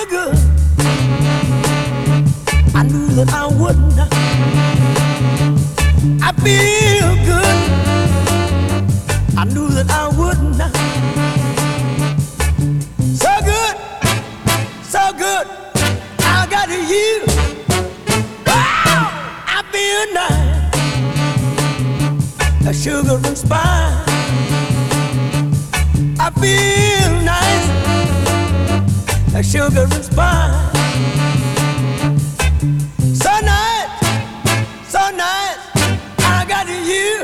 good. I knew that I wouldn't. I feel good. I knew that I wouldn't. So good, so good. I got you. Wow, I feel nice. A sugar and spice. I feel nice. A sugar and spice. So nice, so nice. I got you.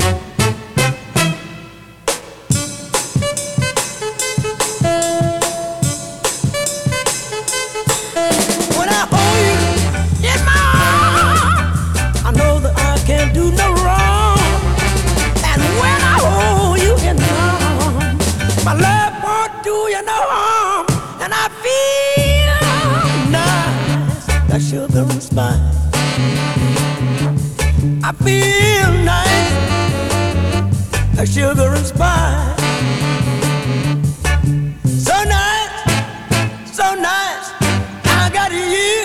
When I hold you in my arms, I know that I can't do no wrong. And when I hold you in my arms, my love won't do you no harm. And I feel nice, like sugar and spice. I feel nice, like sugar and spice. So nice, so nice. I got you.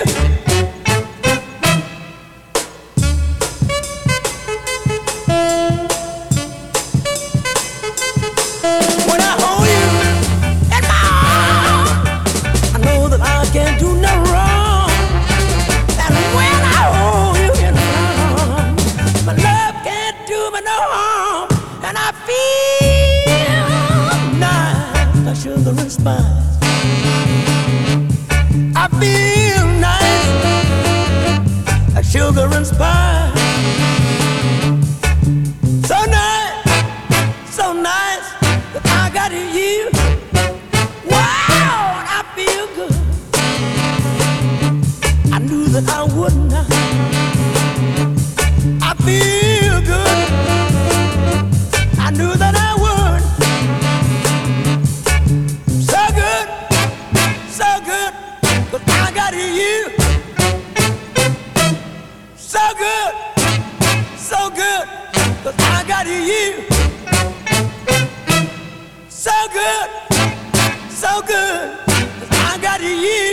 When I hold you in my arms, I know that I can't do no wrong. And when I hold you in my arms, my love can't do me no harm. And I feel nice, like sugar and spice. I feel nice, like sugar and spice. So nice, so nice, that I got you. Wow, I feel good. I knew that I wouldn't. I feel good. I knew that I would. So good, so good, 'cause I got you. So good, so good, 'cause I got you. So good, 'cause I got you.